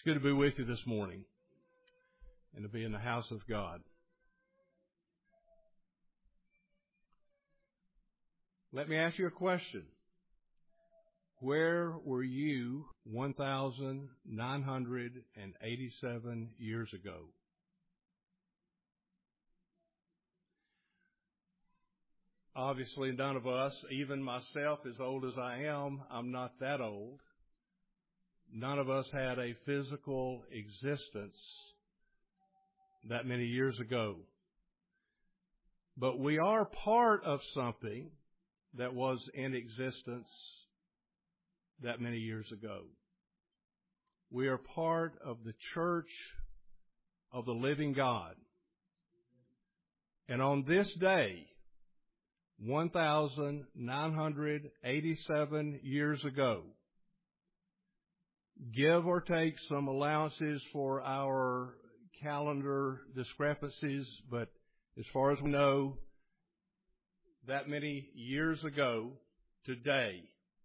It's good to be with you this morning and to be in the house of God. Let me ask you a question. Where were you 1,987 years ago? Obviously, none of us, even myself, as old as I am, I'm not that old. None of us had a physical existence that many years ago. But we are part of something that was in existence that many years ago. We are part of the church of the living God. And on this day, 1,987 years ago, give or take some allowances for our calendar discrepancies, but as far as we know, that many years ago today,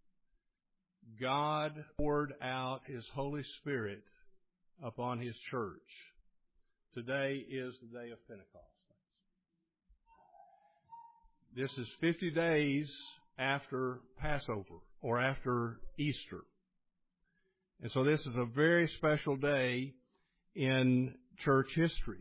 God poured out His Holy Spirit upon His church. Today is the day of Pentecost. This is 50 days after Passover or after Easter. And so this is a very special day in church history.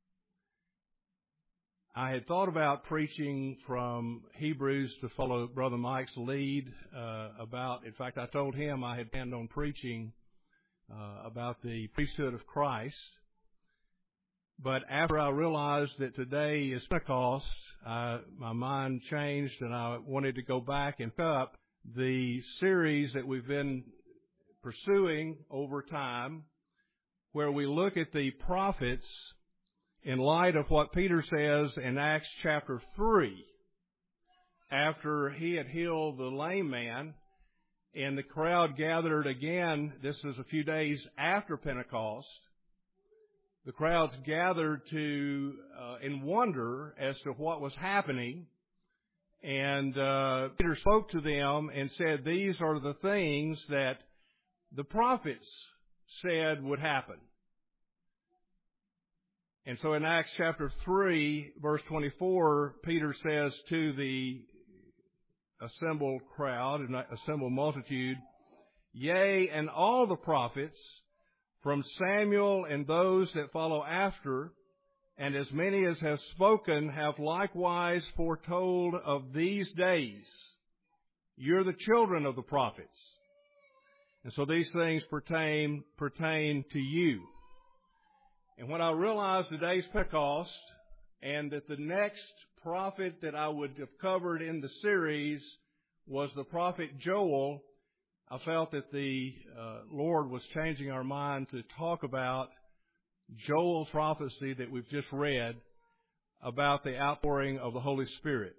I had thought about preaching from Hebrews to follow Brother Mike's lead in fact, I told him I had planned on preaching about the priesthood of Christ. But after I realized that today is Pentecost, my mind changed and I wanted to go back and pick up the series that we've been pursuing over time, where we look at the prophets in light of what Peter says in Acts chapter 3, after he had healed the lame man, and the crowd gathered again. This is a few days after Pentecost. The crowds gathered in wonder as to what was happening. And Peter spoke to them and said, these are the things that the prophets said would happen. And so in Acts chapter 3, verse 24, Peter says to the assembled crowd and assembled multitude, yea, and all the prophets from Samuel and those that follow after, and as many as have spoken, have likewise foretold of these days. You're the children of the prophets. And so these things pertain to you. And when I realized today's Pentecost and that the next prophet that I would have covered in the series was the prophet Joel, I felt that the Lord was changing our mind to talk about Joel's prophecy that we've just read about the outpouring of the Holy Spirit.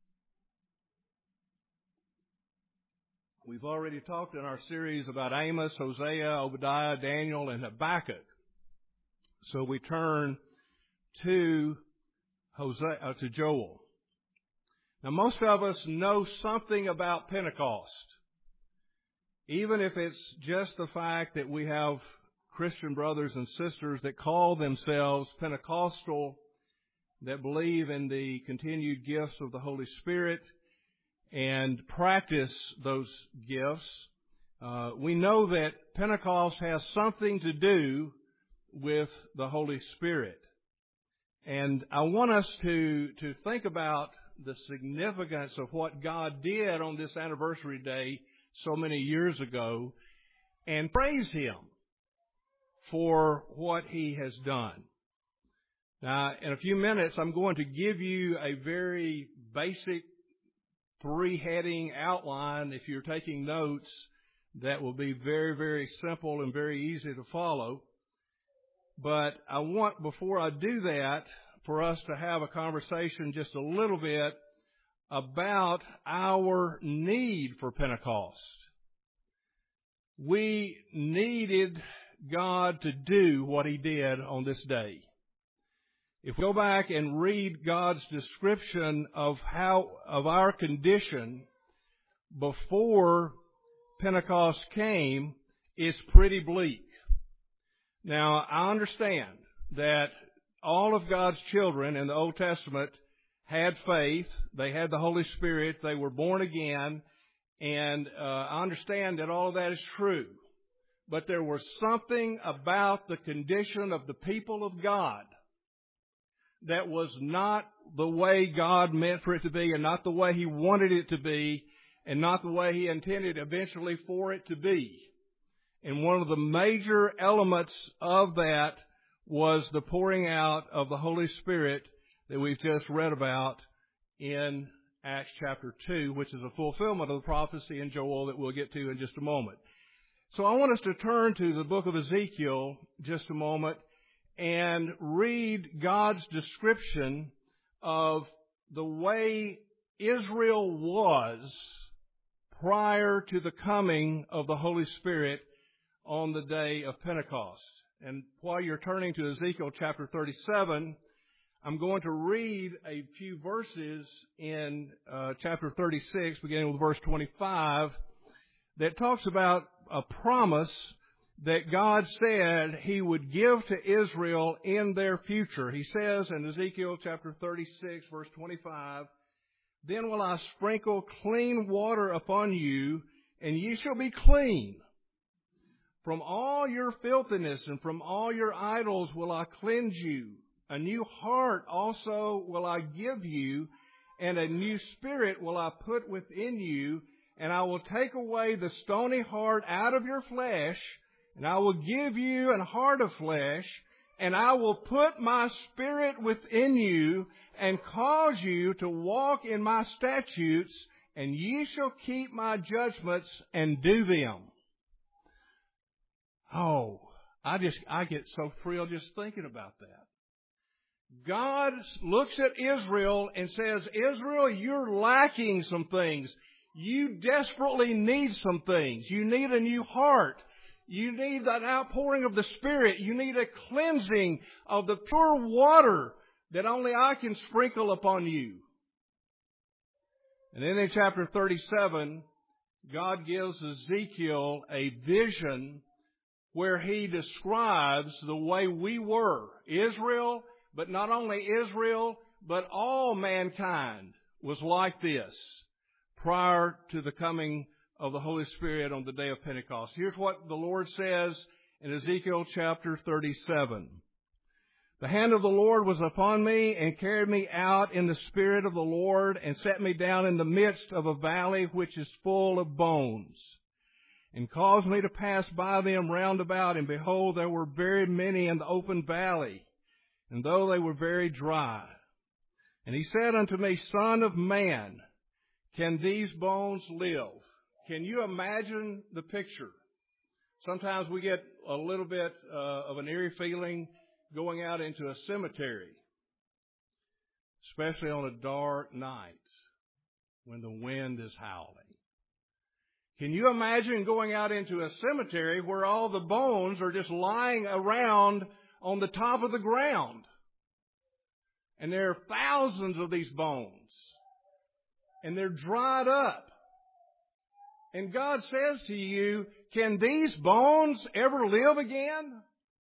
We've already talked in our series about Amos, Hosea, Obadiah, Daniel, and Habakkuk. So we turn to Joel. Now, most of us know something about Pentecost, even if it's just the fact that we have Christian brothers and sisters that call themselves Pentecostal, that believe in the continued gifts of the Holy Spirit and practice those gifts. We know that Pentecost has something to do with the Holy Spirit. And I want us to think about the significance of what God did on this anniversary day so many years ago and praise Him for what He has done. Now, in a few minutes, I'm going to give you a very basic three-heading outline. If you're taking notes, that will be very, very simple and very easy to follow. But I want, before I do that, for us to have a conversation just a little bit about our need for Pentecost. We needed God to do what He did on this day. If we go back and read God's description of our condition before Pentecost came, it's pretty bleak. Now, I understand that all of God's children in the Old Testament had faith. They had the Holy Spirit. They were born again. And I understand that all of that is true. But there was something about the condition of the people of God that was not the way God meant for it to be, and not the way He wanted it to be, and not the way He intended eventually for it to be. And one of the major elements of that was the pouring out of the Holy Spirit that we've just read about in Acts chapter 2, which is a fulfillment of the prophecy in Joel that we'll get to in just a moment. So I want us to turn to the book of Ezekiel just a moment and read God's description of the way Israel was prior to the coming of the Holy Spirit on the day of Pentecost. And while you're turning to Ezekiel chapter 37, I'm going to read a few verses in chapter 36, beginning with verse 25, that talks about a promise that God said He would give to Israel in their future. He says in Ezekiel chapter 36, verse 25, "Then will I sprinkle clean water upon you, and ye shall be clean. From all your filthiness and from all your idols will I cleanse you. A new heart also will I give you, and a new spirit will I put within you, and I will take away the stony heart out of your flesh, and I will give you an heart of flesh, and I will put my spirit within you, and cause you to walk in my statutes, and ye shall keep my judgments and do them." Oh, I get so thrilled just thinking about that. God looks at Israel and says, "Israel, you're lacking some things. You desperately need some things. You need a new heart. You need that outpouring of the Spirit. You need a cleansing of the pure water that only I can sprinkle upon you." And then in chapter 37, God gives Ezekiel a vision where He describes the way we were. Israel, but not only Israel, but all mankind was like this prior to the coming of the Holy Spirit on the day of Pentecost. Here's what the Lord says in Ezekiel chapter 37. "The hand of the Lord was upon me and carried me out in the Spirit of the Lord and set me down in the midst of a valley which is full of bones, and caused me to pass by them round about, and behold, there were very many in the open valley, and though they were very dry. And He said unto me, Son of man, can these bones live?" Can you imagine the picture? Sometimes we get a little bit of an eerie feeling going out into a cemetery, especially on a dark night when the wind is howling. Can you imagine going out into a cemetery where all the bones are just lying around on the top of the ground? And there are thousands of these bones. And they're dried up. And God says to you, "Can these bones ever live again?"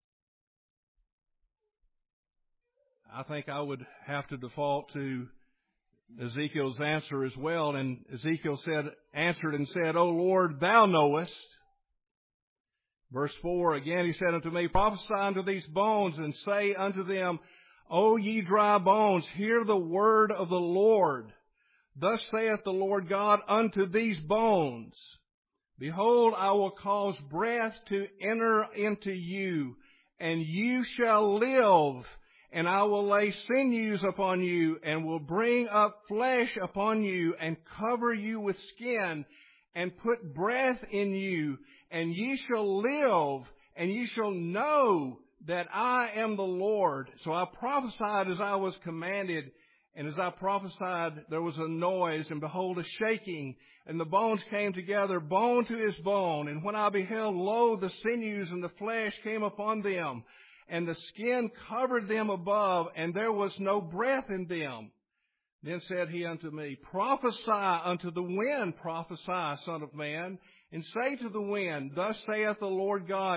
I think I would have to default to Ezekiel's answer as well. And Ezekiel answered and said, "O Lord, Thou knowest." Verse 4, again He said unto me, "Prophesy unto these bones, and say unto them, O ye dry bones, hear the word of the Lord. Thus saith the Lord God unto these bones, Behold, I will cause breath to enter into you, and you shall live. And I will lay sinews upon you, and will bring up flesh upon you, and cover you with skin, and put breath in you, and ye shall live, and ye shall know that I am the Lord." So I prophesied as I was commanded, and as I prophesied, there was a noise, and behold, a shaking, and the bones came together, bone to his bone. And when I beheld, lo, the sinews and the flesh came upon them, and the skin covered them above, and there was no breath in them. Then said He unto me, "Prophesy unto the wind, prophesy, Son of man, and say to the wind, Thus saith the Lord God,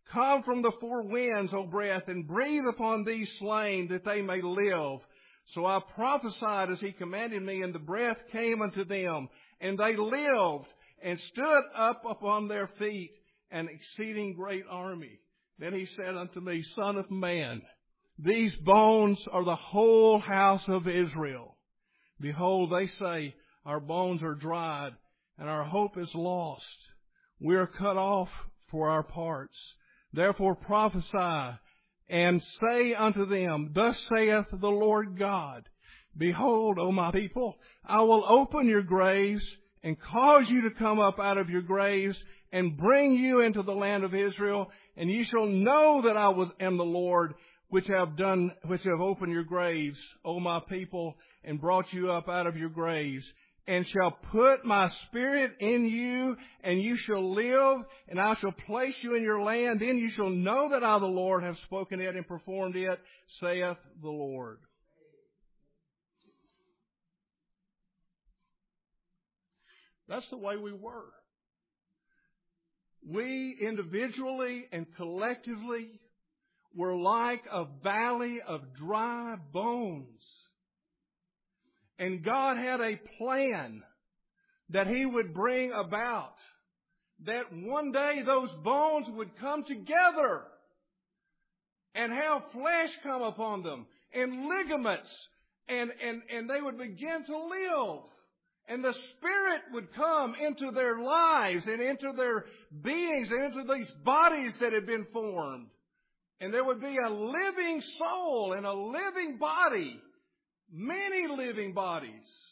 Come from the four winds, O breath, and breathe upon these slain, that they may live. So I prophesied as he commanded me, and the breath came unto them, and they lived, and stood up upon their feet, an exceeding great army. Then he said unto me, Son of man, these bones are the whole house of Israel. Behold, they say, our bones are dried, and our hope is lost. We are cut off for our parts. Therefore prophesy, and say unto them, Thus saith the Lord God, Behold, O my people, I will open your graves, and cause you to come up out of your graves, and bring you into the land of Israel, and ye shall know that I am the Lord, which have opened your graves, O my people, and brought you up out of your graves, and shall put my spirit in you, and you shall live, and I shall place you in your land. Then you shall know that I, the Lord, have spoken it and performed it, saith the Lord. That's the way we were. We individually and collectively were like a valley of dry bones. And God had a plan that He would bring about, that one day those bones would come together and have flesh come upon them and ligaments, and they would begin to live. And the Spirit would come into their lives and into their beings and into these bodies that had been formed. And there would be a living soul and a living body. Many living bodies.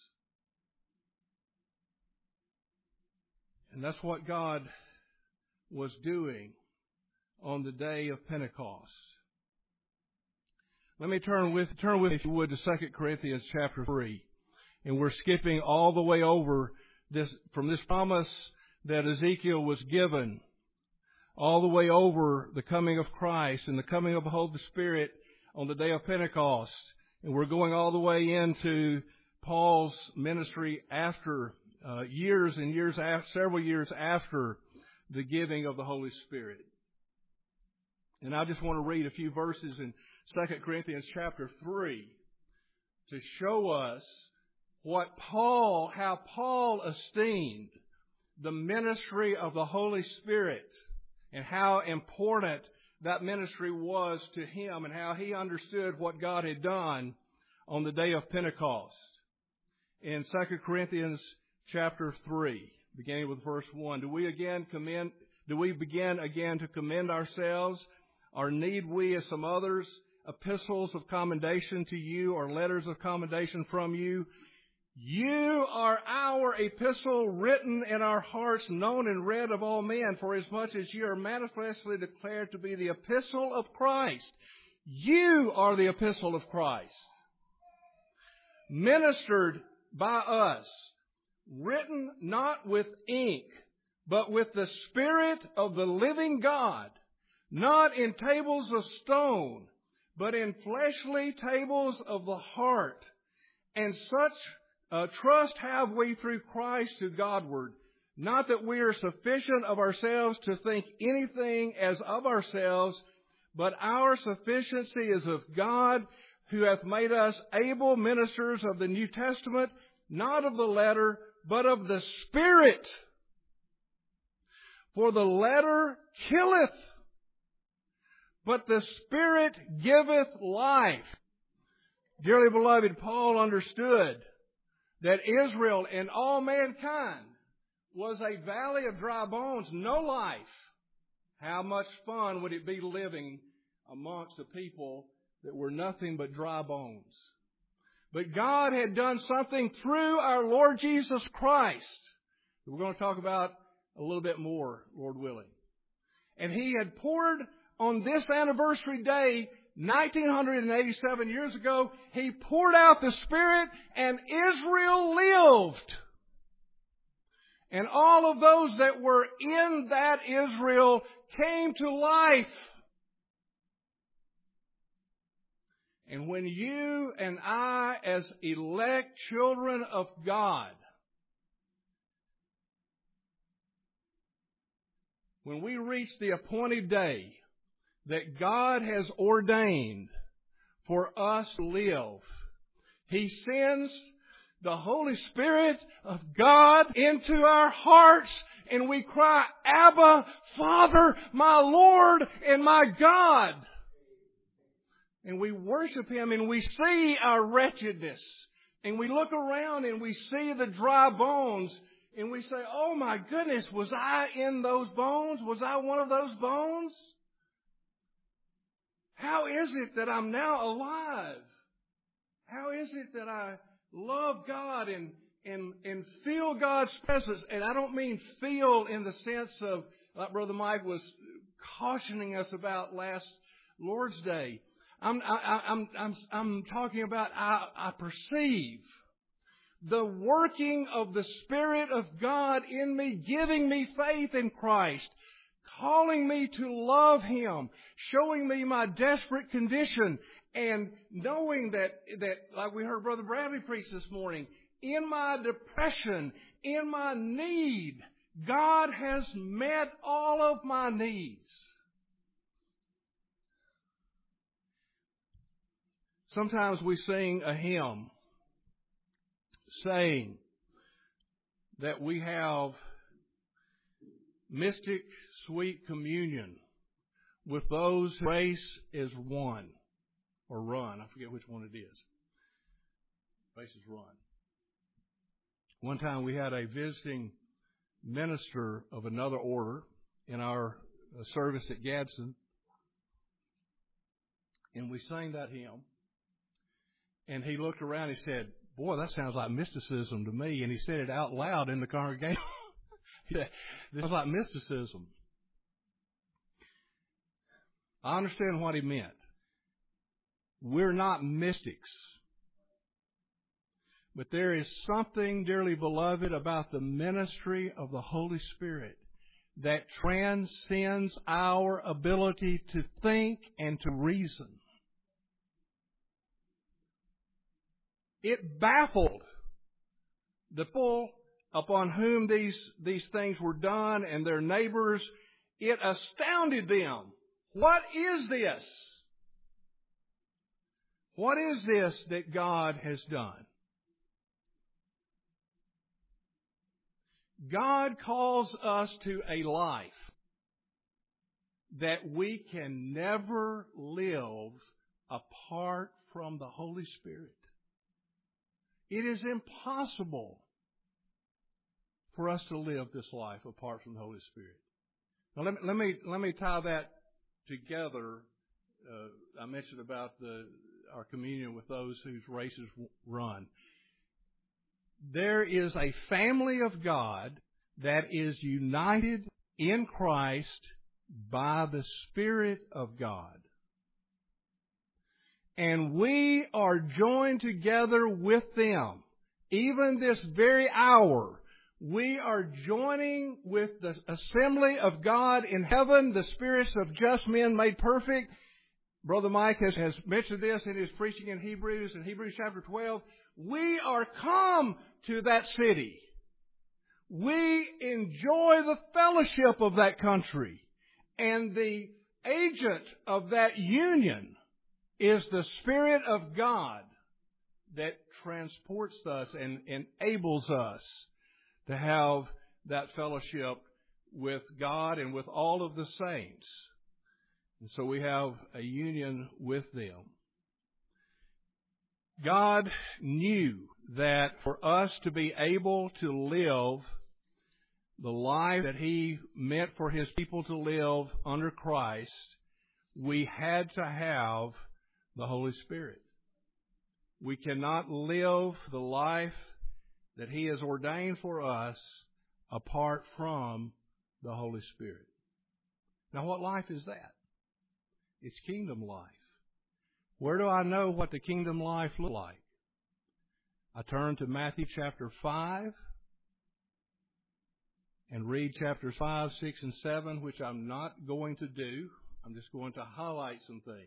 And that's what God was doing on the day of Pentecost. Let me turn with if you would, to 2 Corinthians chapter 3. And we're skipping all the way over this, from this promise that Ezekiel was given, all the way over the coming of Christ and the coming of the Holy Spirit on the day of Pentecost. And we're going all the way into Paul's ministry after years and years after, several years after the giving of the Holy Spirit. And I just want to read a few verses in 2 Corinthians chapter 3 to show us how Paul esteemed the ministry of the Holy Spirit and how important that ministry was to him, and how he understood what God had done on the day of Pentecost. In 2 Corinthians chapter 3, beginning with verse 1, do we begin again to commend ourselves, or need we, as some others, epistles of commendation to you, or letters of commendation from you? You are our epistle, written in our hearts, known and read of all men, for as much as you are manifestly declared to be the epistle of Christ. You are the epistle of Christ, ministered by us, written not with ink, but with the Spirit of the living God, not in tables of stone, but in fleshly tables of the heart. And such trust have we through Christ to Godward. Not that we are sufficient of ourselves to think anything as of ourselves, but our sufficiency is of God, who hath made us able ministers of the New Testament, not of the letter, but of the Spirit. For the letter killeth, but the Spirit giveth life. Dearly beloved, Paul understood that Israel and all mankind was a valley of dry bones, no life. How much fun would it be living amongst a people that were nothing but dry bones? But God had done something through our Lord Jesus Christ that we're going to talk about a little bit more, Lord willing. And He had poured on this anniversary day, 1987 years ago, He poured out the Spirit, and Israel lived. And all of those that were in that Israel came to life. And when you and I, as elect children of God, when we reach the appointed day that God has ordained for us to live. He sends the Holy Spirit of God into our hearts, and we cry, Abba, Father, my Lord and my God. And we worship Him, and we see our wretchedness. And we look around and we see the dry bones, and we say, oh my goodness, was I in those bones? Was I one of those bones? How is it that I'm now alive? How is it that I love God and feel God's presence? And I don't mean feel in the sense of, like Brother Mike was cautioning us about last Lord's Day. I'm talking about I perceive the working of the Spirit of God in me, giving me faith in Christ, calling me to love Him, showing me my desperate condition, and knowing that like we heard Brother Bradley preach this morning, in my depression, in my need, God has met all of my needs. Sometimes we sing a hymn saying that we have mystic sweet communion with those whose race is won or run. I forget which one it is. Race is run. One time we had a visiting minister of another order in our service at Gadsden, and we sang that hymn. And he looked around and he said, boy, that sounds like mysticism to me. And he said it out loud in the congregation. This sounds like mysticism. I understand what he meant. We're not mystics. But there is something, dearly beloved, about the ministry of the Holy Spirit that transcends our ability to think and to reason. It baffled the people upon whom these things were done and their neighbors. It astounded them. What is this? What is this that God has done? God calls us to a life that we can never live apart from the Holy Spirit. It is impossible for us to live this life apart from the Holy Spirit. Now, let me tie that together. I mentioned about our communion with those whose races run. There is a family of God that is united in Christ by the Spirit of God. And we are joined together with them. Even this very hour, we are joining with the assembly of God in heaven, the spirits of just men made perfect. Brother Mike has mentioned this in his preaching in Hebrews chapter 12. We are come to that city. We enjoy the fellowship of that country. And the agent of that union is the Spirit of God that transports us and enables us to have that fellowship with God and with all of the saints. And so we have a union with them. God knew that for us to be able to live the life that He meant for His people to live under Christ, we had to have the Holy Spirit. We cannot live the life that He has ordained for us apart from the Holy Spirit. Now, what life is that? It's kingdom life. Where do I know what the kingdom life looks like? I turn to Matthew chapter 5 and read chapters 5, 6, and 7, which I'm not going to do. I'm just going to highlight some things.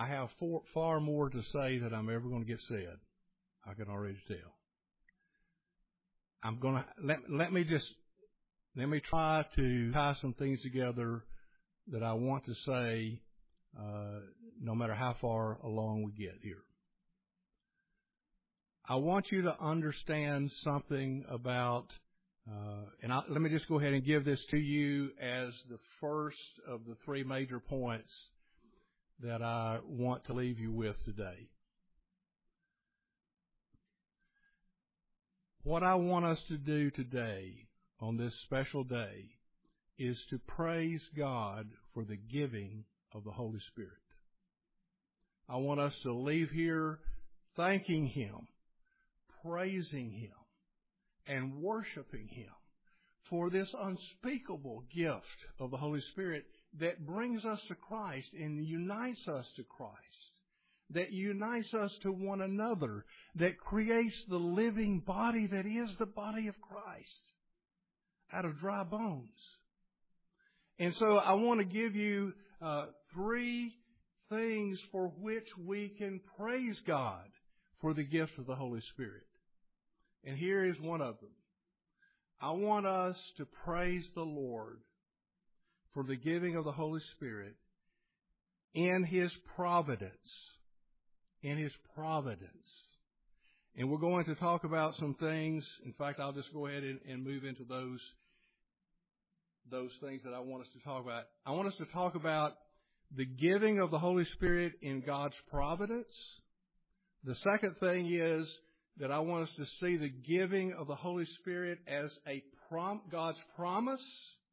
I have far more to say than I'm ever going to get said. I can already tell. I'm going to let me try to tie some things together that I want to say, no matter how far along we get here. I want you to understand something about, let me just go ahead and give this to you as the first of the three major points that I want to leave you with today. What I want us to do today on this special day is to praise God for the giving of the Holy Spirit. I want us to leave here thanking Him, praising Him, and worshiping Him for this unspeakable gift of the Holy Spirit that brings us to Christ and unites us to Christ, that unites us to one another, that creates the living body that is the body of Christ out of dry bones. And so I want to give you three things for which we can praise God for the gift of the Holy Spirit. And here is one of them. I want us to praise the Lord for the giving of the Holy Spirit in His providence. In His providence. And we're going to talk about some things. In fact, I'll just go ahead and move into those things that I want us to talk about. I want us to talk about the giving of the Holy Spirit in God's providence. The second thing is that I want us to see the giving of the Holy Spirit as God's promise,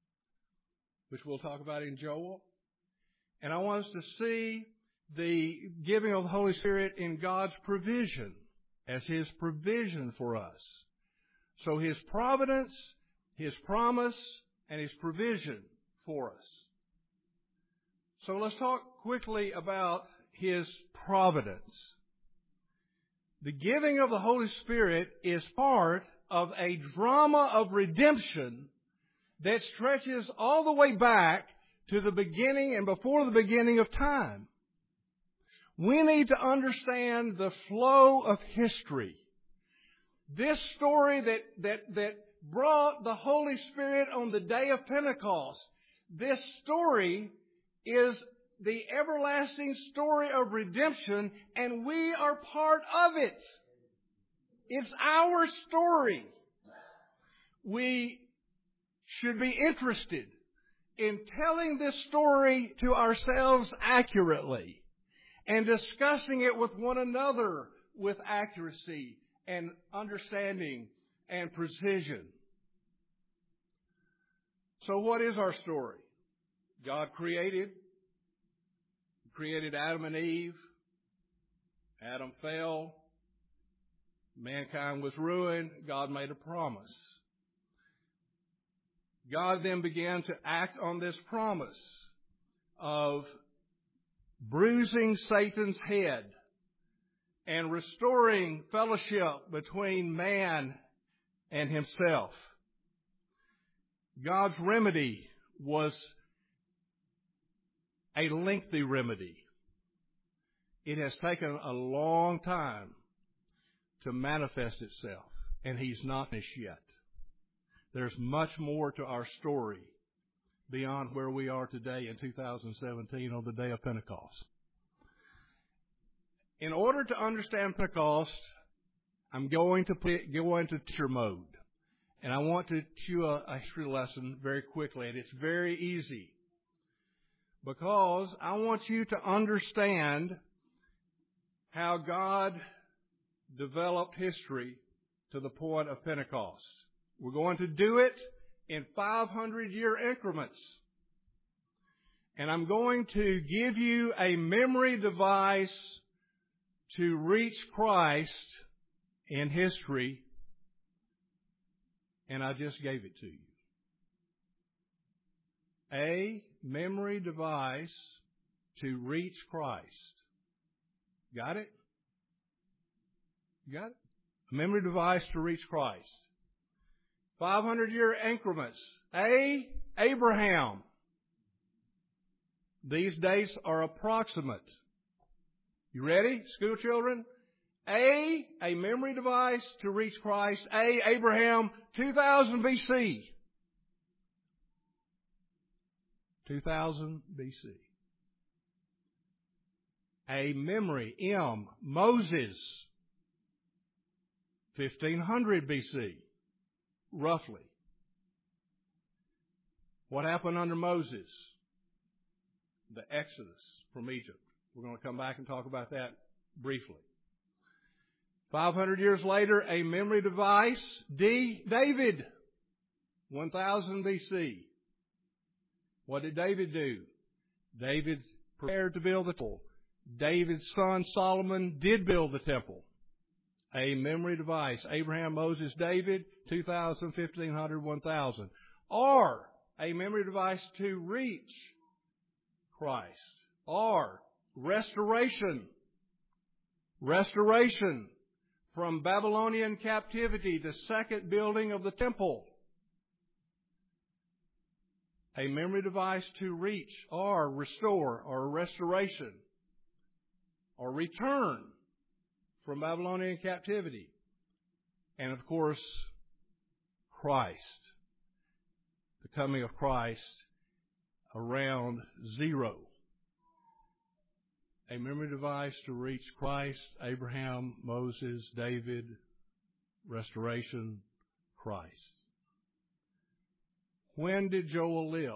which we'll talk about in Joel. And I want us to see the giving of the Holy Spirit in God's provision, as His provision for us. So His providence, His promise, and His provision for us. So let's talk quickly about His providence. The giving of the Holy Spirit is part of a drama of redemption that stretches all the way back to the beginning and before the beginning of time. We need to understand the flow of history. This story that brought the Holy Spirit on the day of Pentecost, this story is the everlasting story of redemption, and we are part of it. It's our story. We should be interested in telling this story to ourselves accurately and discussing it with one another with accuracy and understanding and precision. So what is our story? God created Adam and Eve. Adam fell. Mankind was ruined. God made a promise. God then began to act on this promise of bruising Satan's head and restoring fellowship between man and himself. God's remedy was a lengthy remedy. It has taken a long time to manifest itself, and He's not finished yet. There's much more to our story beyond where we are today in 2017 on the day of Pentecost. In order to understand Pentecost, I'm going to go into teacher mode. And I want to teach you a history lesson very quickly, and it's very easy. Because I want you to understand how God developed history to the point of Pentecost. We're going to do it in 500-year increments. And I'm going to give you a memory device to reach Christ in history, and I just gave it to you. A memory device to reach Christ. Got it? You got it? A memory device to reach Christ. 500-year increments. A, Abraham. These dates are approximate. You ready, school children? A memory device to reach Christ. Abraham, 2000 BC. 2000 BC. A memory, Moses, 1500 BC, roughly. What happened under Moses? The Exodus from Egypt. We're going to come back and talk about that briefly. 500 years later, a memory device, David, 1000 BC. What did David do? David prepared to build the temple. David's son Solomon did build the temple. A memory device, Abraham, Moses, David, 2000, 1500, 1000. Or a memory device to reach Christ. Or restoration. Restoration from Babylonian captivity, the second building of the temple. A memory device to reach or restore or restoration or return from Babylonian captivity. And of course, Christ. The coming of Christ around zero. A memory device to reach Christ, Abraham, Moses, David, restoration, Christ. When did Joel live?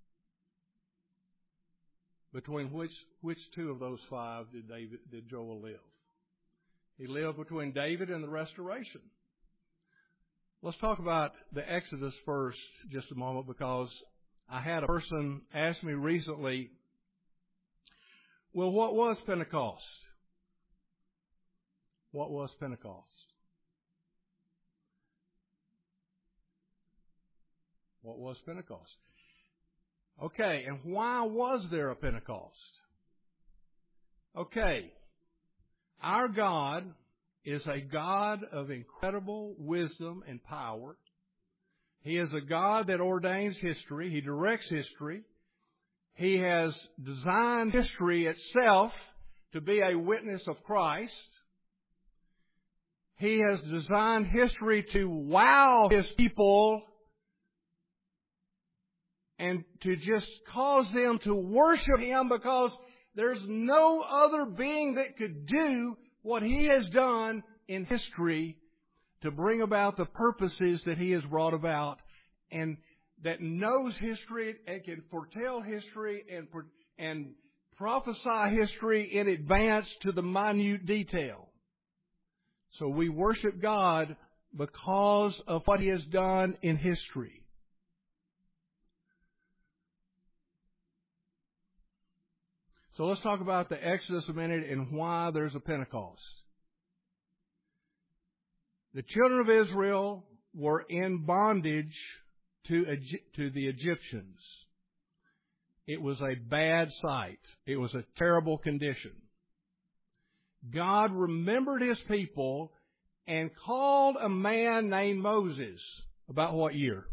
Between which two of those five did Joel live? He lived between David and the restoration. Let's talk about the Exodus first just a moment, because I had a person ask me recently, well, what was Pentecost? What was Pentecost? What was Pentecost? Okay, and why was there a Pentecost? Okay, our God is a God of incredible wisdom and power. He is a God that ordains history. He directs history. He has designed history itself to be a witness of Christ. He has designed history to wow His people and to just cause them to worship Him, because there's no other being that could do what He has done in history to bring about the purposes that He has brought about, and that knows history and can foretell history and prophesy history in advance to the minute detail. So we worship God because of what He has done in history. So let's talk about the Exodus a minute and why there's a Pentecost. The children of Israel were in bondage to the Egyptians. It was a bad sight. It was a terrible condition. God remembered His people and called a man named Moses. About what year?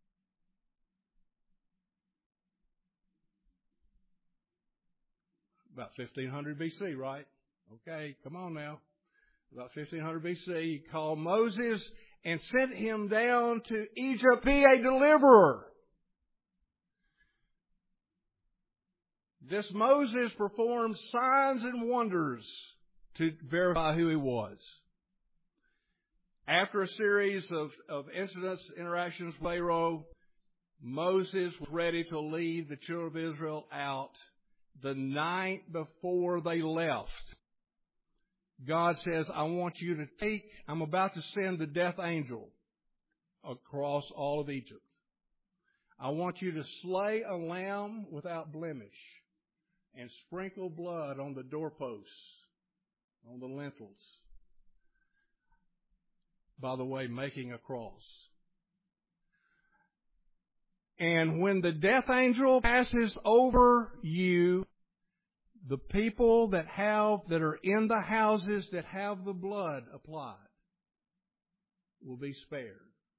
About 1500 BC, right? Okay, come on now. About 1500 BC, He called Moses and sent him down to Egypt to be a deliverer. This Moses performed signs and wonders to verify who he was. After a series of incidents, interactions with Pharaoh, Moses was ready to lead the children of Israel out. The night before they left, God says, I'm about to send the death angel across all of Egypt. I want you to slay a lamb without blemish and sprinkle blood on the doorposts, on the lintels. By the way, making a cross. And when the death angel passes over you, the people that are in the houses that have the blood applied will be spared.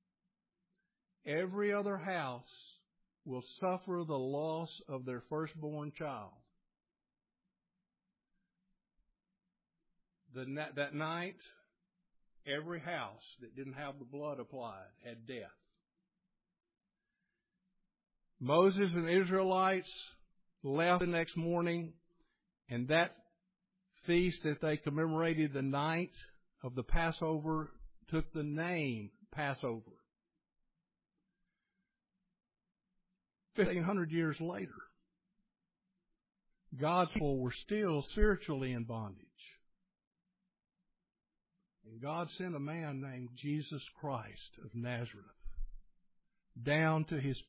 Every other house will suffer the loss of their firstborn child. That night, every house that didn't have the blood applied had death. Moses and Israelites left the next morning, and that feast that they commemorated the night of the Passover took the name Passover. 1,500 years later, God's people were still spiritually in bondage. And God sent a man named Jesus Christ of Nazareth down to His,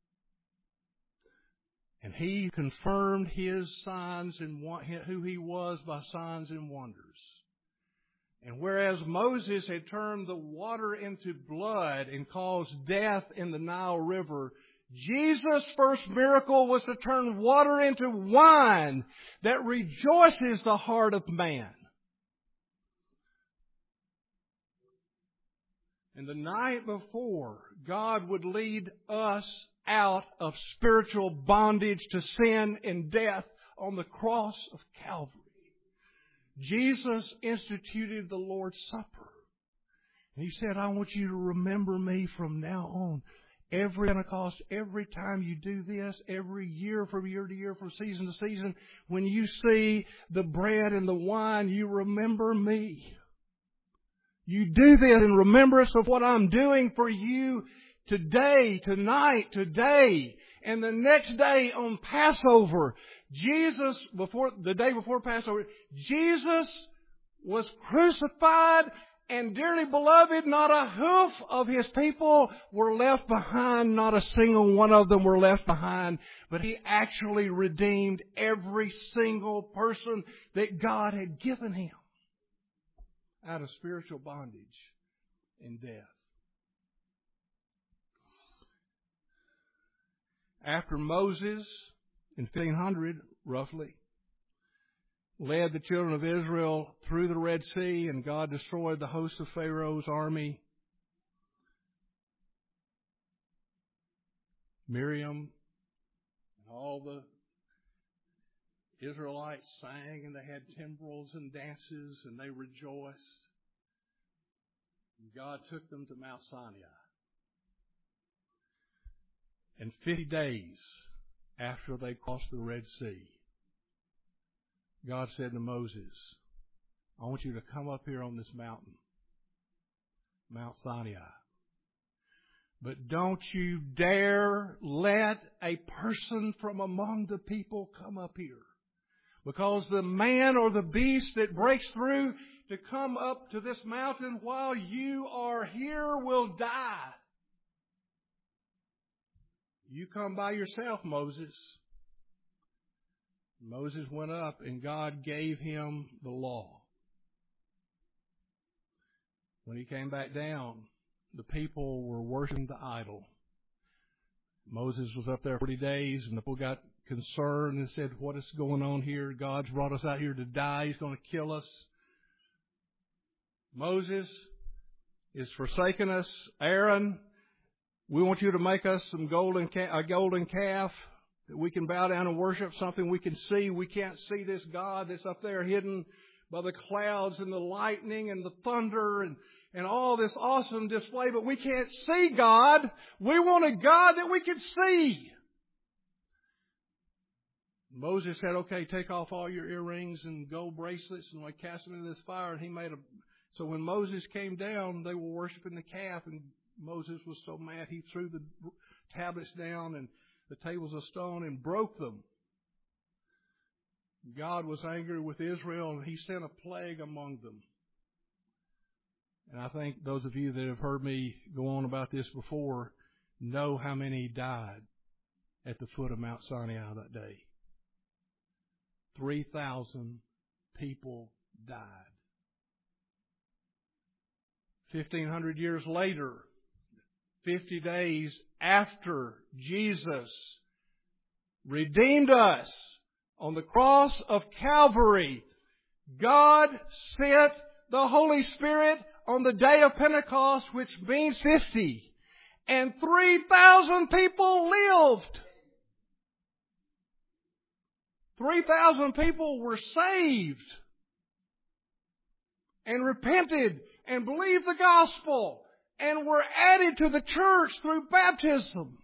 and He confirmed His signs and who He was by signs and wonders. And whereas Moses had turned the water into blood and caused death in the Nile River, Jesus' first miracle was to turn water into wine that rejoices the heart of man. And the night before, God would lead us out of spiritual bondage to sin and death on the cross of Calvary, Jesus instituted the Lord's Supper. And He said, I want you to remember me from now on. Every Pentecost, every time you do this, every year from year to year, from season to season, when you see the bread and the wine, you remember me. You do this in remembrance of what I'm doing for you today, tonight, today. And the next day on Passover, the day before Passover, Jesus was crucified, and dearly beloved, not a hoof of His people were left behind. Not a single one of them were left behind. But He actually redeemed every single person that God had given Him out of spiritual bondage and death. After Moses, in 1500 roughly, led the children of Israel through the Red Sea, and God destroyed the host of Pharaoh's army, Miriam and all the Israelites sang, and they had timbrels and dances, and they rejoiced. And God took them to Mount Sinai. And 50 days after they crossed the Red Sea, God said to Moses, I want you to come up here on this mountain, Mount Sinai. But don't you dare let a person from among the people come up here. Because the man or the beast that breaks through to come up to this mountain while you are here will die. You come by yourself, Moses. Moses went up and God gave him the law. When he came back down, the people were worshiping the idol. Moses was up there 40 days, and the people got concerned and said, what is going on here? God's brought us out here to die. He's going to kill us. Moses is forsaking us. Aaron, we want you to make us a golden calf that we can bow down and worship, something we can see. We can't see this God that's up there hidden by the clouds and the lightning and the thunder and all this awesome display, but we can't see God. We want a God that we can see. Moses said, okay, take off all your earrings and gold bracelets, and we cast them into this fire. And he made so when Moses came down, they were worshiping the calf, and Moses was so mad he threw the tablets down and the tables of stone and broke them. God was angry with Israel, and He sent a plague among them. And I think those of you that have heard me go on about this before know how many died at the foot of Mount Sinai that day. 3,000 people died. 1,500 years later, 50 days after Jesus redeemed us on the cross of Calvary, God sent the Holy Spirit on the day of Pentecost, which means 50, and 3,000 people lived. 3,000 people were saved. and repented and believed the gospel and were added to the church through baptism.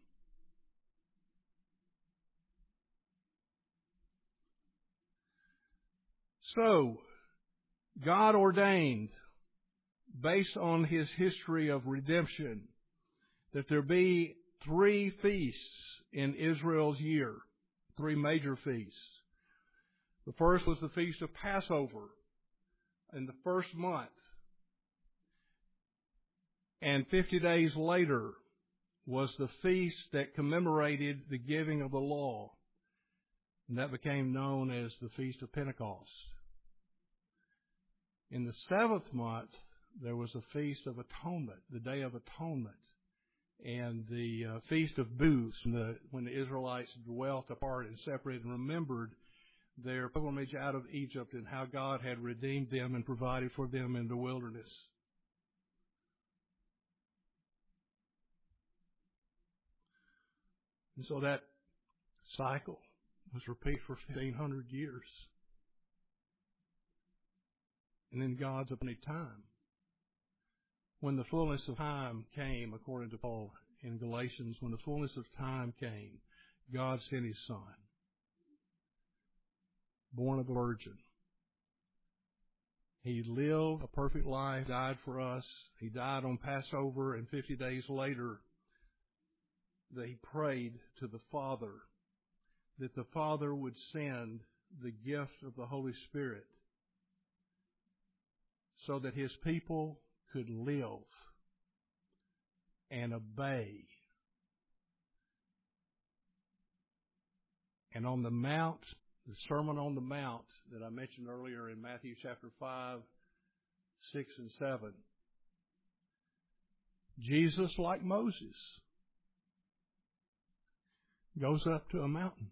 So, God ordained, based on His history of redemption, that there be 3 feasts in Israel's year, 3 major feasts. The first was the Feast of Passover in the first month. And 50 days later was the feast that commemorated the giving of the law. And that became known as the Feast of Pentecost. In the 7th month, there was a Feast of Atonement, the Day of Atonement, and the Feast of Booths, when the Israelites dwelt apart and separated and remembered their pilgrimage out of Egypt and how God had redeemed them and provided for them in the wilderness. And so that cycle was repeated for 1,500 years. And then God's appointed time, when the fullness of time came, according to Paul in Galatians, when the fullness of time came, God sent His Son, born of a virgin. He lived a perfect life, died for us. He died on Passover, and 50 days later, He prayed to the Father that the Father would send the gift of the Holy Spirit so that His people could live and obey. And on the Mount, the Sermon on the Mount that I mentioned earlier in Matthew chapter 5, 6, and 7, Jesus, like Moses, goes up to a mountain.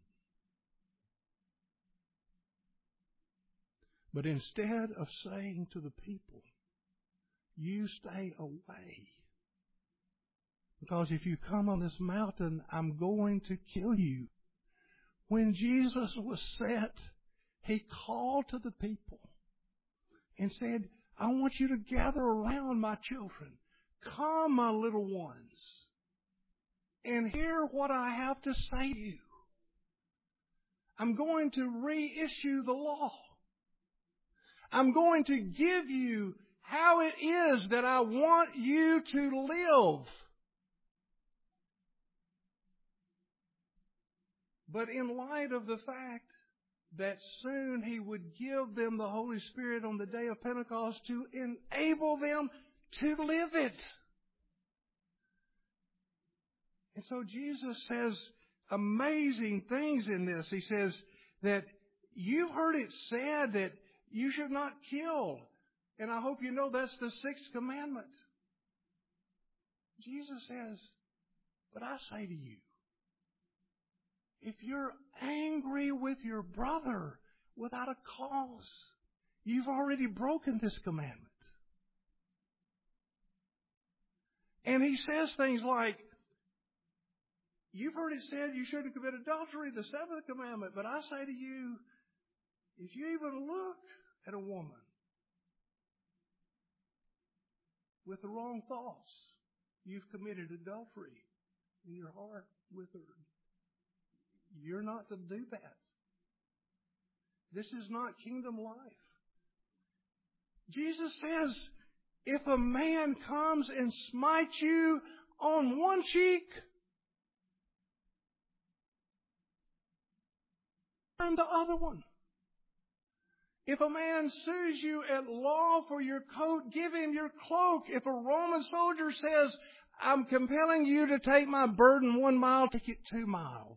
But instead of saying to the people, you stay away, because if you come on this mountain, I'm going to kill you. When Jesus was set, He called to the people and said, I want you to gather around my children. Come, my little ones, and hear what I have to say to you. I'm going to reissue the law. I'm going to give you how it is that I want you to live. But in light of the fact that soon He would give them the Holy Spirit on the day of Pentecost to enable them to live it. And so Jesus says amazing things in this. He says that you've heard it said that you should not kill. And I hope you know that's the 6th commandment. Jesus says, but I say to you, if you're angry with your brother without a cause, you've already broken this commandment. And He says things like, you've heard it said you shouldn't commit adultery, the 7th commandment, but I say to you, if you even look at a woman with the wrong thoughts, you've committed adultery in your heart with her. You're not to do that. This is not kingdom life. Jesus says, if a man comes and smites you on one cheek, turn the other one. If a man sues you at law for your coat, give him your cloak. If a Roman soldier says, I'm compelling you to take my burden 1 mile, take it 2 miles.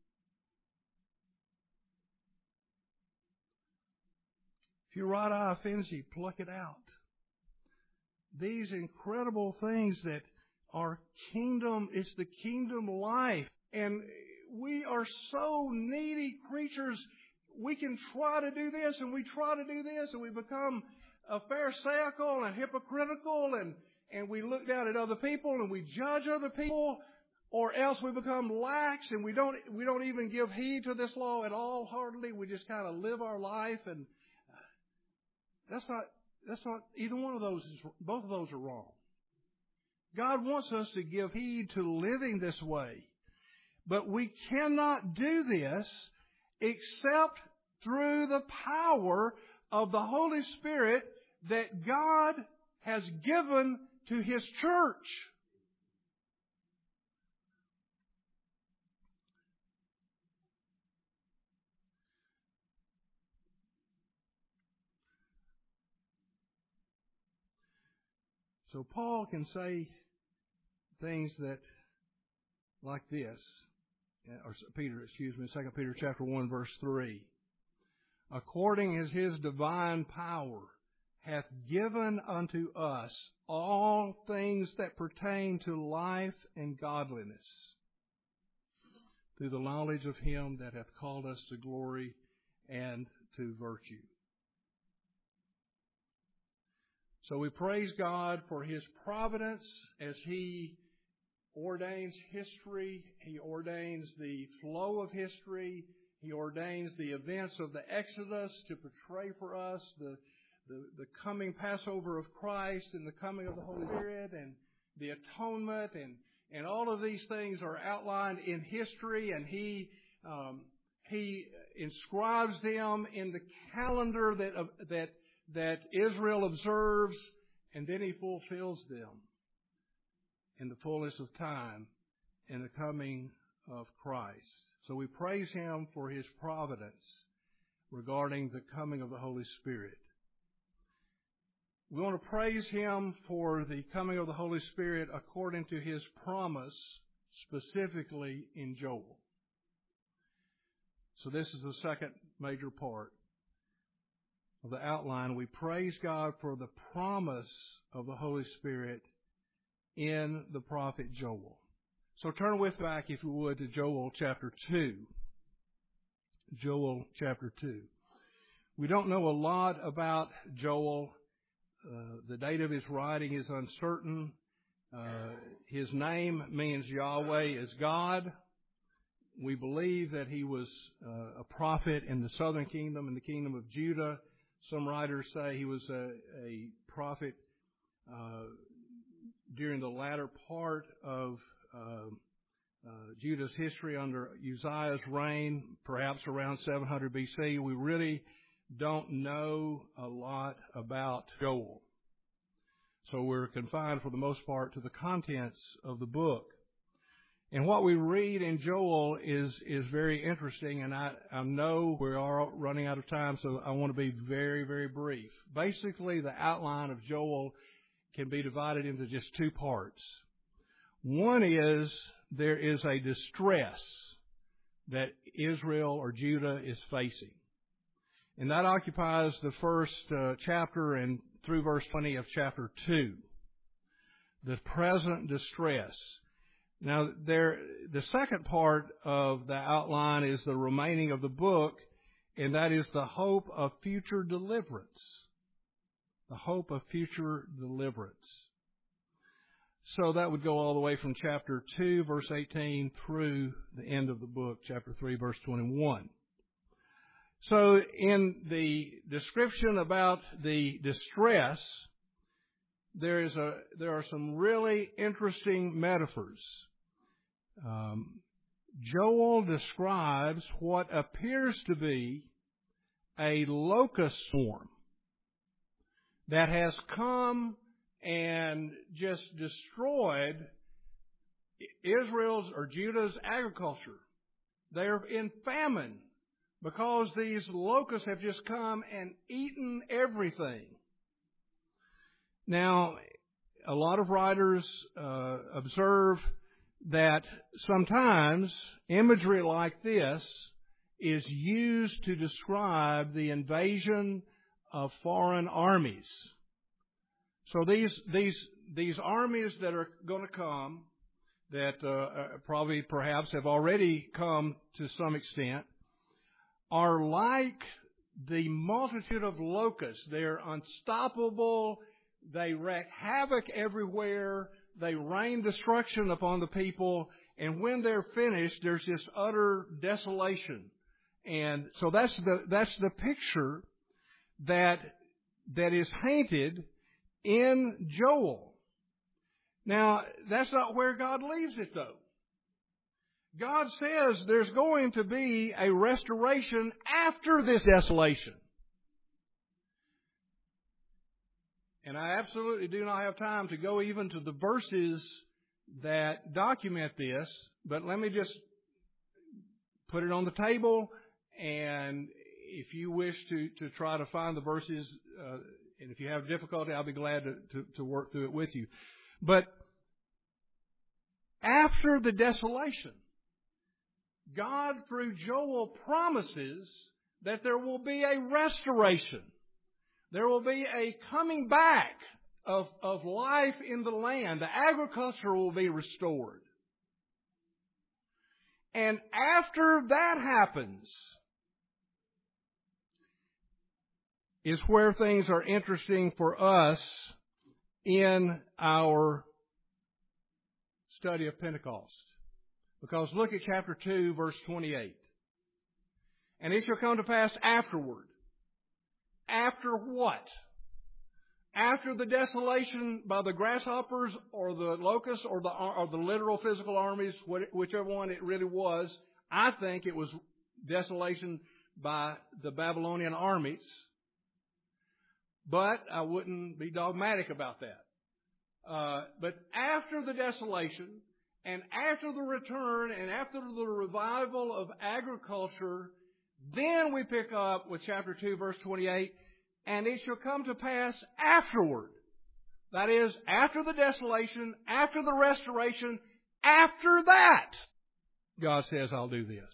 If your right eye offends you, pluck it out. These incredible things that are kingdom, it's the kingdom life. And we are so needy creatures. We can try to do this and we try to do this and we become pharisaical and hypocritical and we look down at other people and we judge other people, or else we become lax and we don't even give heed to this law at all hardly. We just kind of live our life, and That's not, either one of those both of those are wrong. God wants us to give heed to living this way. But we cannot do this except through the power of the Holy Spirit that God has given to His church. So Paul can say things that, like this, or Peter, 2 Peter chapter 1, verse 3. According as His divine power hath given unto us all things that pertain to life and godliness, through the knowledge of Him that hath called us to glory and to virtue. So we praise God for His providence as He ordains history. He ordains the flow of history. He ordains the events of the Exodus to portray for us the coming Passover of Christ and the coming of the Holy Spirit and the atonement and all of these things are outlined in history, and He inscribes them in the calendar that Israel observes, and then He fulfills them in the fullness of time in the coming of Christ. So we praise Him for His providence regarding the coming of the Holy Spirit. We want to praise Him for the coming of the Holy Spirit according to His promise, specifically in Joel. So this is the second major part of the outline. We praise God for the promise of the Holy Spirit in the prophet Joel. So turn with back, if you would, to Joel chapter 2. Joel chapter 2. We don't know a lot about Joel. The date of his writing is uncertain. His name means Yahweh is God. We believe that he was a prophet in the southern kingdom, in the kingdom of Judah. Some writers say he was a prophet during the latter part of Judah's history under Uzziah's reign, perhaps around 700 BC. We really don't know a lot about Joel. So we're confined for the most part to the contents of the book. And what we read in Joel is very interesting, and I know we are running out of time, so I want to be very, very brief. Basically, the outline of Joel can be divided into just two parts. One is there is a distress that Israel or Judah is facing. And that occupies the first chapter and through verse 20 of chapter 2. The present distress. Now, the second part of the outline is the remaining of the book, and that is the hope of future deliverance. The hope of future deliverance. So that would go all the way from chapter 2, verse 18, through the end of the book, chapter 3, verse 21. So in the description about the distress, there are some really interesting metaphors. Joel describes what appears to be a locust swarm that has come and just destroyed Israel's or Judah's agriculture. They're in famine because these locusts have just come and eaten everything. Now, a lot of writers observe that sometimes imagery like this is used to describe the invasion of foreign armies. So these armies that are going to come, that probably perhaps have already come to some extent, are like the multitude of locusts. They're unstoppable. They wreak havoc everywhere. They rain destruction upon the people. And when they're finished, there's just utter desolation. And so that's the picture that that is hinted in Joel. Now, that's not where God leaves it, though. God says there's going to be a restoration after this desolation. And I absolutely do not have time to go even to the verses that document this, but let me just put it on the table, and if you wish to try to find the verses, and if you have difficulty, I'll be glad to work through it with you. But after the desolation, God, through Joel, promises that there will be a restoration. There will be a coming back of life in the land. The agriculture will be restored. And after that happens is where things are interesting for us in our study of Pentecost. Because look at chapter 2, verse 28. And it shall come to pass afterward. After what? After the desolation by the grasshoppers or the locusts or the literal physical armies, whichever one it really was. I think it was desolation by the Babylonian armies. But I wouldn't be dogmatic about that. But after the desolation, and after the return, and after the revival of agriculture, then we pick up with chapter 2, verse 28, and it shall come to pass afterward. That is, after the desolation, after the restoration, after that, God says, I'll do this.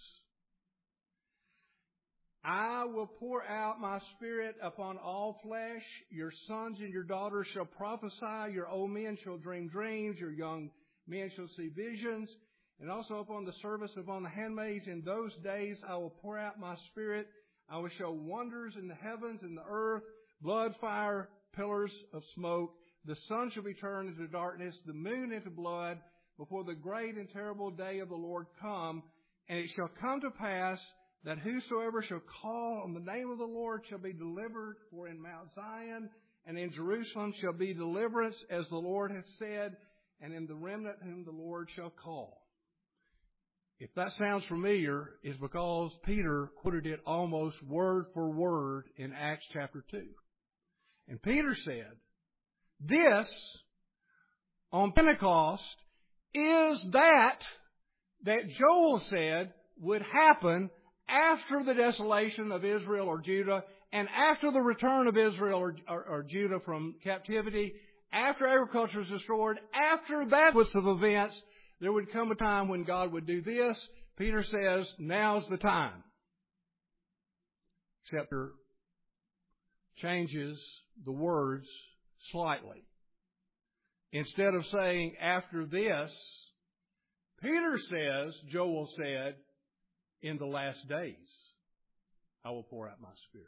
I will pour out my Spirit upon all flesh. Your sons and your daughters shall prophesy. Your old men shall dream dreams. Your young men shall see visions. And also upon the servants, upon the handmaids. In those days I will pour out my Spirit. I will show wonders in the heavens and the earth, blood, fire, pillars of smoke. The sun shall be turned into darkness, the moon into blood, before the great and terrible day of the Lord come. And it shall come to pass that whosoever shall call on the name of the Lord shall be delivered. For in Mount Zion and in Jerusalem shall be deliverance, as the Lord hath said, and in the remnant whom the Lord shall call. If that sounds familiar, it's because Peter quoted it almost word for word in Acts chapter 2. And Peter said, this, on Pentecost, is that Joel said would happen after the desolation of Israel or Judah, and after the return of Israel or Judah from captivity, after agriculture is restored, after that sequence of events, there would come a time when God would do this. Peter says, now's the time. Except Peter changes the words slightly. Instead of saying, after this, Peter says, Joel said, in the last days, I will pour out my Spirit.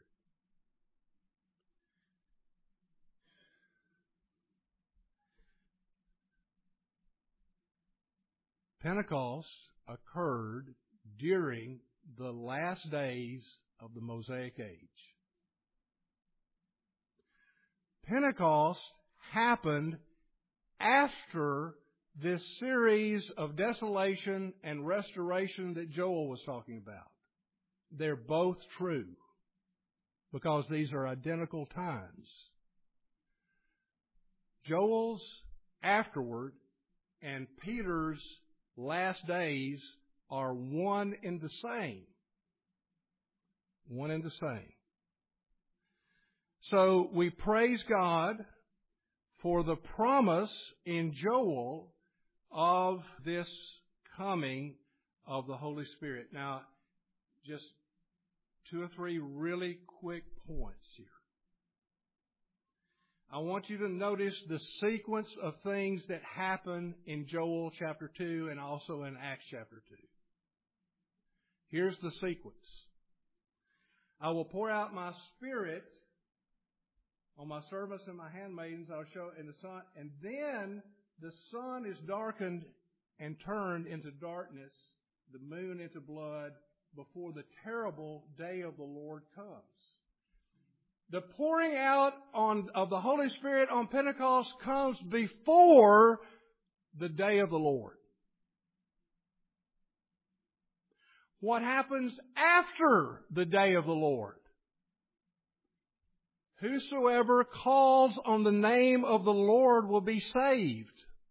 Pentecost occurred during the last days of the Mosaic age. Pentecost happened after this series of desolation and restoration that Joel was talking about. They're both true because these are identical times. Joel's afterward and Peter's last days are one and the same. One and the same. So we praise God for the promise in Joel of this coming of the Holy Spirit. Now, just 2 or 3 really quick points here. I want you to notice the sequence of things that happen in Joel chapter 2 and also in Acts chapter 2. Here's the sequence. I will pour out my Spirit on my servants and my handmaidens. I'll show in the sun, and then the sun is darkened and turned into darkness, the moon into blood, before the terrible day of the Lord comes. The pouring out of the Holy Spirit on Pentecost comes before the day of the Lord. What happens after the day of the Lord? Whosoever calls on the name of the Lord will be saved.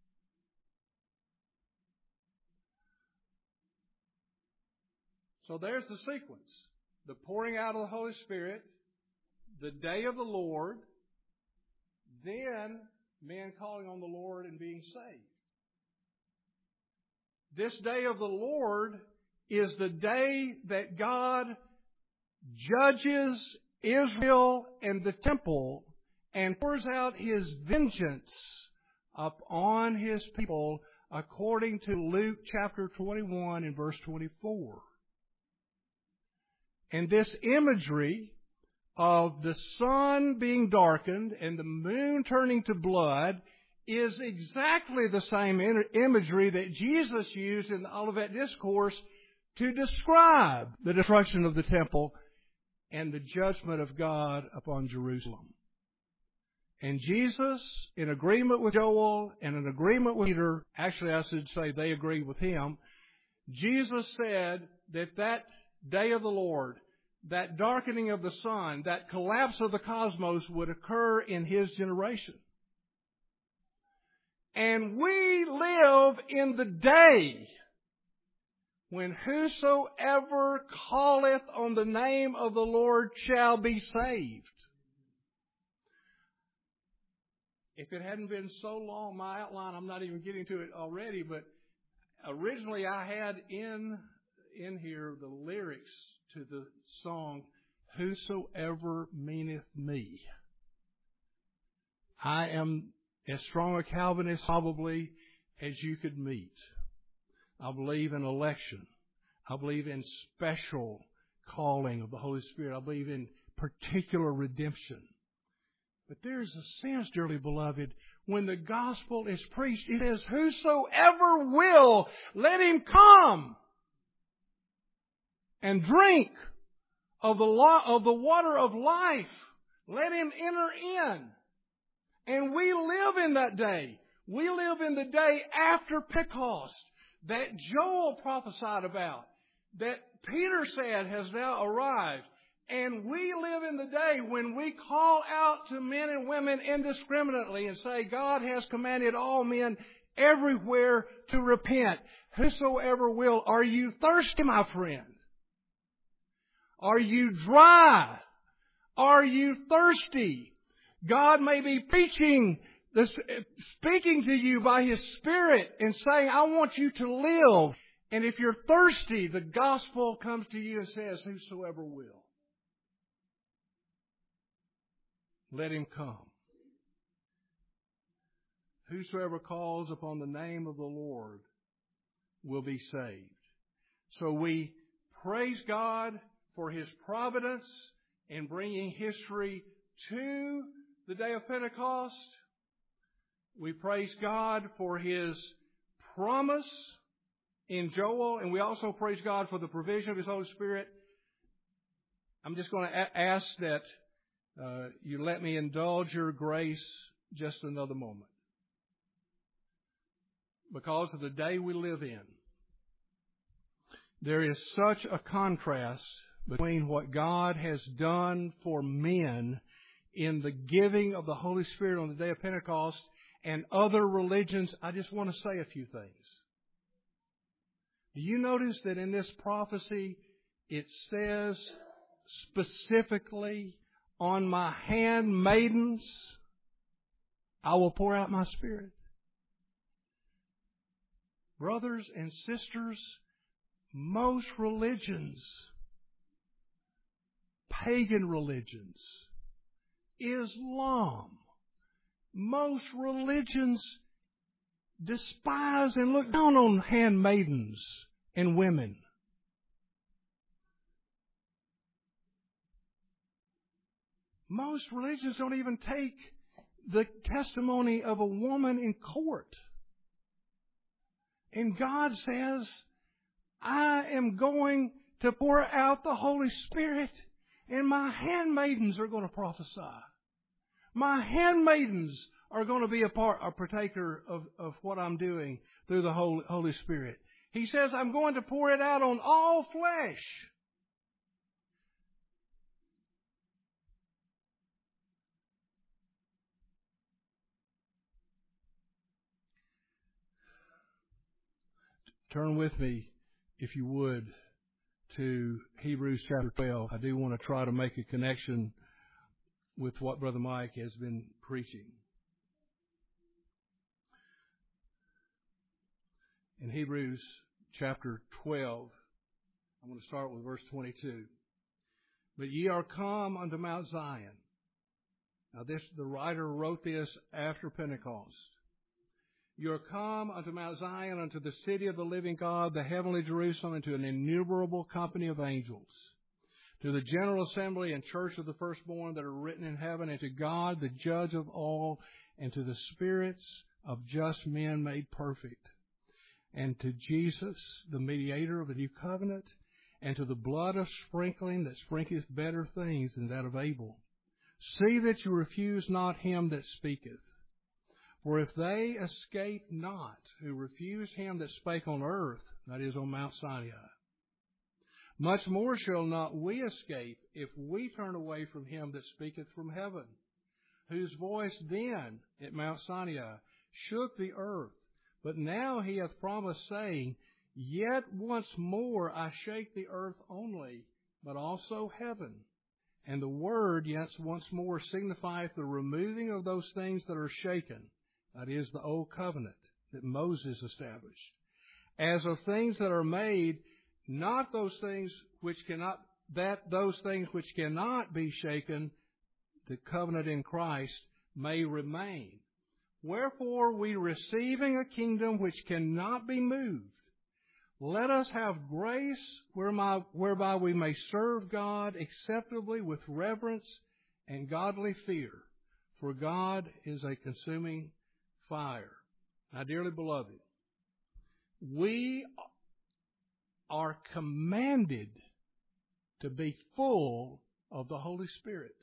So there's the sequence. The pouring out of the Holy Spirit, the day of the Lord, then men calling on the Lord and being saved. This day of the Lord is the day that God judges Israel and the temple and pours out His vengeance upon His people according to Luke chapter 21 and verse 24. And this imagery of the sun being darkened and the moon turning to blood is exactly the same imagery that Jesus used in the Olivet Discourse to describe the destruction of the temple and the judgment of God upon Jerusalem. And Jesus, in agreement with Joel and in agreement with Peter, actually I should say they agreed with him, Jesus said that that day of the Lord, that darkening of the sun, that collapse of the cosmos would occur in His generation. And we live in the day when whosoever calleth on the name of the Lord shall be saved. If it hadn't been so long, my outline, I'm not even getting to it already, but originally I had in here the lyrics to the song, Whosoever Meaneth Me. I am as strong a Calvinist probably as you could meet. I believe in election. I believe in special calling of the Holy Spirit. I believe in particular redemption. But there's a sense, dearly beloved, when the gospel is preached, it says, whosoever will, let him come and drink of the water of life. Let him enter in. And we live in that day. We live in the day after Pentecost that Joel prophesied about, that Peter said has now arrived. And we live in the day when we call out to men and women indiscriminately and say, God has commanded all men everywhere to repent. Whosoever will. Are you thirsty, my friend? Are you dry? Are you thirsty? God may be preaching, speaking to you by His Spirit and saying, I want you to live. And if you're thirsty, the gospel comes to you and says, whosoever will. Let him come. Whosoever calls upon the name of the Lord will be saved. So we praise God for His providence in bringing history to the day of Pentecost. We praise God for His promise in Joel, and we also praise God for the provision of His Holy Spirit. I'm just going to ask that you let me indulge your grace just another moment. Because of the day we live in, there is such a contrast between what God has done for men in the giving of the Holy Spirit on the day of Pentecost and other religions. I just want to say a few things. Do you notice that in this prophecy it says specifically, on my handmaidens I will pour out my Spirit? Brothers and sisters, most religions, pagan religions, Islam, most religions despise and look down on handmaidens and women. Most religions don't even take the testimony of a woman in court. And God says, I am going to pour out the Holy Spirit And my handmaidens are going to prophesy. My handmaidens are going to be a partaker of what I'm doing through the Holy Spirit. He says, I'm going to pour it out on all flesh. Turn with me, if you would, to Hebrews chapter 12. I do want to try to make a connection with what Brother Mike has been preaching. In Hebrews chapter 12, I'm going to start with verse 22. But ye are come unto Mount Zion. Now the writer wrote this after Pentecost. You are come unto Mount Zion, unto the city of the living God, the heavenly Jerusalem, and to an innumerable company of angels, to the general assembly and church of the firstborn that are written in heaven, and to God, the judge of all, and to the spirits of just men made perfect, and to Jesus, the mediator of the new covenant, and to the blood of sprinkling that sprinkleth better things than that of Abel. See that you refuse not him that speaketh. For if they escape not who refused him that spake on earth, that is, on Mount Sinai, much more shall not we escape if we turn away from him that speaketh from heaven, whose voice then at Mount Sinai shook the earth. But now he hath promised, saying, Yet once more I shake the earth only, but also heaven. And the word, yet once more, signifieth the removing of those things that are shaken. That is the old covenant that Moses established. As of things that are made, not those things which cannot be shaken, the covenant in Christ may remain. Wherefore we, receiving a kingdom which cannot be moved, let us have grace whereby we may serve God acceptably with reverence and godly fear. For God is a consuming fire. Now, dearly beloved, we are commanded to be full of the Holy Spirit.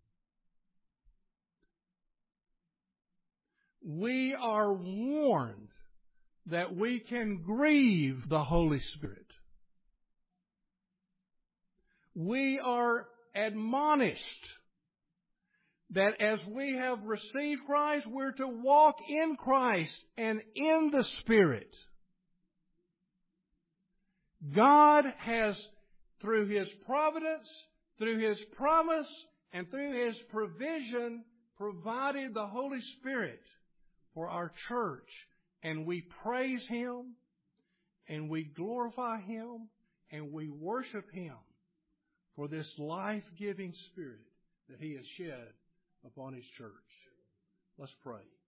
We are warned that we can grieve the Holy Spirit. We are admonished that as we have received Christ, we're to walk in Christ and in the Spirit. God has, through His providence, through His promise, and through His provision, provided the Holy Spirit for our church. And we praise Him, and we glorify Him, and we worship Him for this life-giving Spirit that He has shed upon His church. Let's pray.